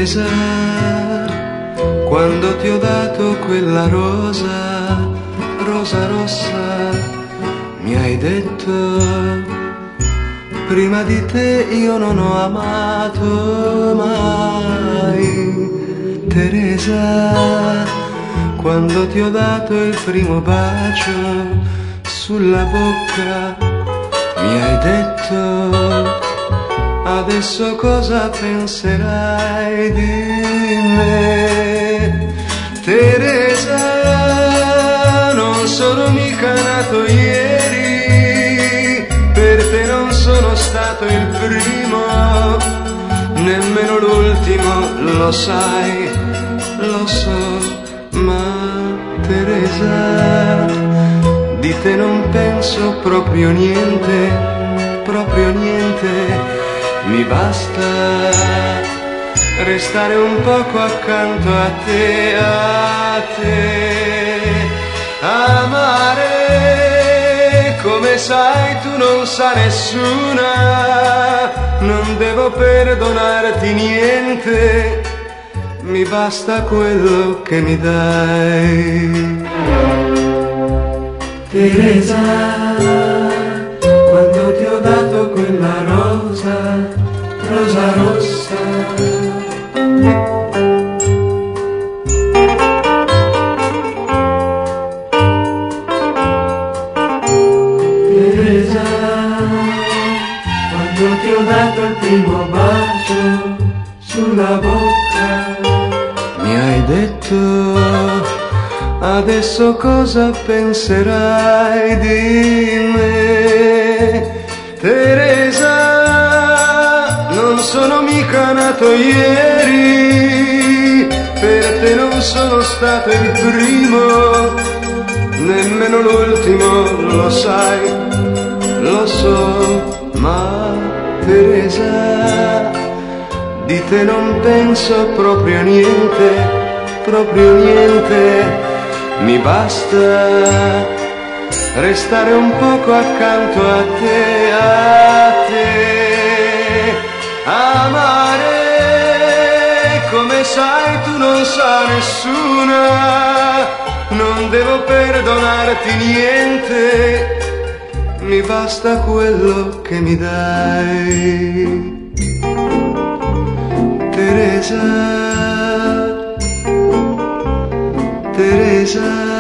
Teresa, quando ti ho dato quella rosa, rosa rossa, mi hai detto, prima di te io non ho amato mai. Teresa, quando ti ho dato il primo bacio sulla bocca, mi hai detto, adesso cosa penserai di me? Teresa, non sono mica nato ieri, per te non sono stato il primo, nemmeno l'ultimo, lo sai, lo so, ma Teresa, di te non penso proprio niente, proprio niente. Mi basta restare un poco accanto a te, amare come sai tu non sa nessuna, non devo perdonarti niente, mi basta quello che mi dai. Teresa, quando ti ho dato quella rosa, rosa rossa, Teresa, quando ti ho dato il primo bacio sulla bocca, mi hai detto, adesso cosa penserai di me? Teresa, non sono mica nato ieri, per te non sono stato il primo, nemmeno l'ultimo, lo sai, lo so, ma Teresa, di te non penso proprio niente, proprio niente. Mi basta restare un poco accanto a te, amare come sai tu non sa nessuna, non devo perdonarti niente, mi basta quello che mi dai. Teresa, Teresa,